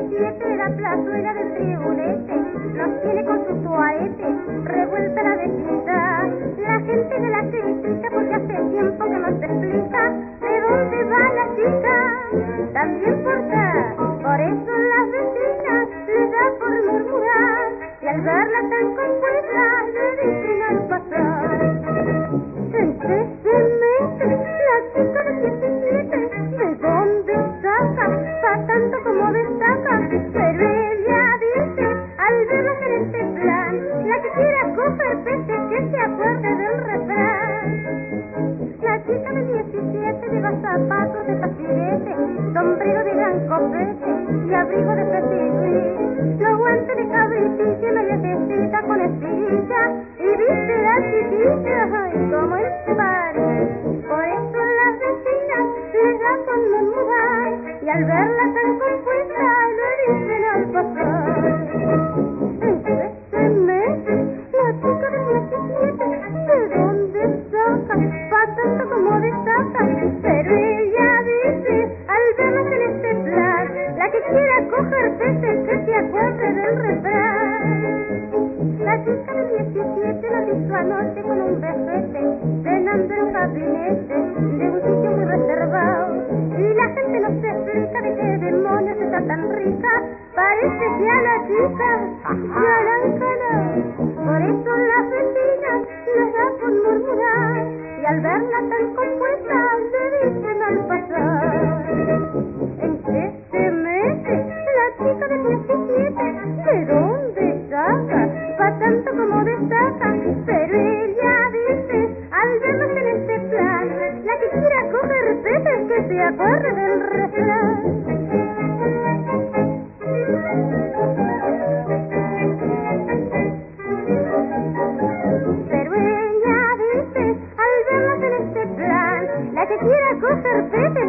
17, la plazuela del tribulete, nos tiene con su toalete, revuelta la vecindad. La gente de la critica porque hace tiempo que no se explica de dónde va la chica. También por eso las vecinas les da por murmurar, y al verla tan compuesta le dicen al pasar: ¿en qué se mete la chica de 17? ¿De dónde saca? Pa' tanto como destaca. Pero ella dice, al verlas en este plan, la que quiera coger peces que se acuerde del refrán. La chica de 17 lleva zapatos de pasirete, sombrero de gran copete y abrigo de petigrí, los guantes de cabritilla y media tecita con espiguilla, y viste la chiquilla, ay, como el par. Por eso las vecinas les da con murmurar, y al verla tan compuesta le dicen al pasar: ¿en qué se mete la chica de 17? ¿De dónde saca? Pa' tanto como destaca. Pero ella dice, al vernos en este plan, la que quiera coger peces que se acuerde del refrán. La chica de 17 la hizo anoche con un vejete, cenando en un gabinete de un sitio muy reservado, y la gente no se explica de qué demonios está tan rica. Parece que a la chica ya la han calado. Por eso las vecinas les da por murmurar, y al verla tan compuesta le dicen al pasar: ¿en qué se mete la chica de 17? ¿De dónde saca? Pa' tanto como destaca. Pero ella dice, al vernos en este plan, la que quiera coger peces que se acuerde del refrán. Pero ella dice, al vernos en este plan, la que quiera coger peces